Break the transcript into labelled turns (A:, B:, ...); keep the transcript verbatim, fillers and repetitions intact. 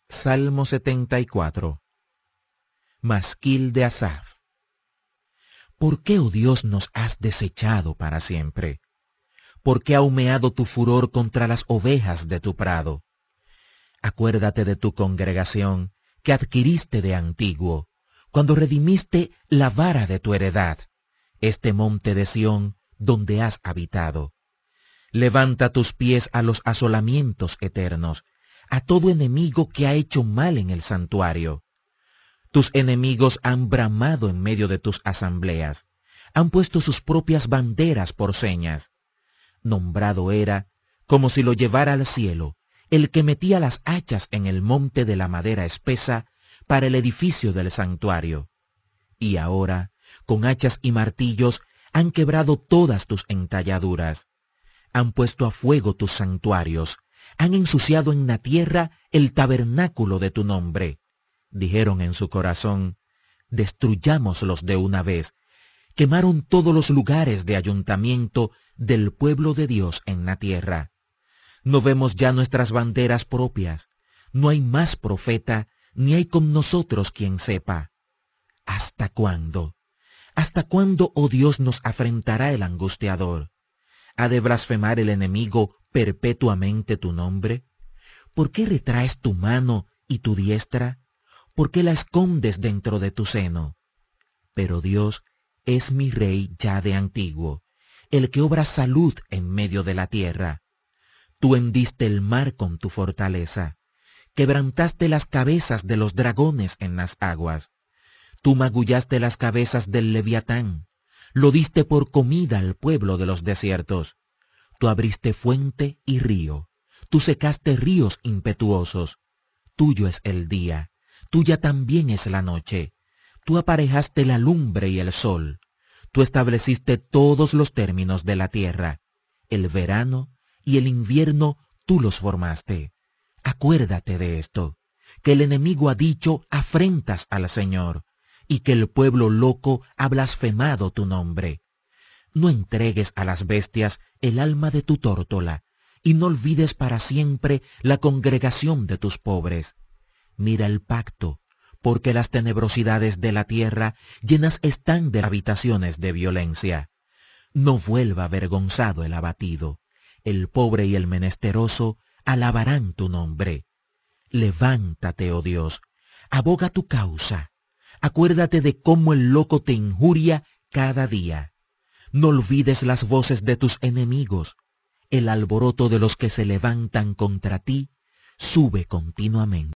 A: Salmo setenta y cuatro. Masquil de Asaf. ¿Por qué, oh Dios, nos has desechado para siempre? ¿Por qué ha humeado tu furor contra las ovejas de tu prado? Acuérdate de tu congregación que adquiriste de antiguo, cuando redimiste la vara de tu heredad, este monte de Sión donde has habitado. Levanta tus pies a los asolamientos eternos, a todo enemigo que ha hecho mal en el santuario. Tus enemigos han bramado en medio de tus asambleas, han puesto sus propias banderas por señas. Nombrado era, como si lo llevara al cielo, el que metía las hachas en el monte de la madera espesa para el edificio del santuario. Y ahora, con hachas y martillos, han quebrado todas tus entalladuras. Han puesto a fuego tus santuarios, han ensuciado en la tierra el tabernáculo de tu nombre. Dijeron en su corazón, destruyámoslos de una vez. Quemaron todos los lugares de ayuntamiento del pueblo de Dios en la tierra. No vemos ya nuestras banderas propias, no hay más profeta, ni hay con nosotros quien sepa. ¿Hasta cuándo? ¿Hasta cuándo, oh Dios, nos afrentará el angustiador? ¿Ha de blasfemar el enemigo perpetuamente tu nombre? ¿Por qué retraes tu mano y tu diestra? ¿Por qué la escondes dentro de tu seno? Pero Dios es mi Rey ya de antiguo, el que obra salud en medio de la tierra. Tú hendiste el mar con tu fortaleza, quebrantaste las cabezas de los dragones en las aguas. Tú magullaste las cabezas del leviatán, lo diste por comida al pueblo de los desiertos. Tú abriste fuente y río, tú secaste ríos impetuosos. Tuyo es el día, tuya también es la noche. Tú aparejaste la lumbre y el sol. Tú estableciste todos los términos de la tierra. El verano y el invierno tú los formaste. Acuérdate de esto, que el enemigo ha dicho afrentas al Señor, y que el pueblo loco ha blasfemado tu nombre. No entregues a las bestias el alma de tu tórtola, y no olvides para siempre la congregación de tus pobres. Mira el pacto, porque las tenebrosidades de la tierra llenas están de habitaciones de violencia. No vuelva avergonzado el abatido, el pobre y el menesteroso alabarán tu nombre. Levántate, oh Dios, aboga tu causa. Acuérdate de cómo el loco te injuria cada día. No olvides las voces de tus enemigos. El alboroto de los que se levantan contra ti sube continuamente.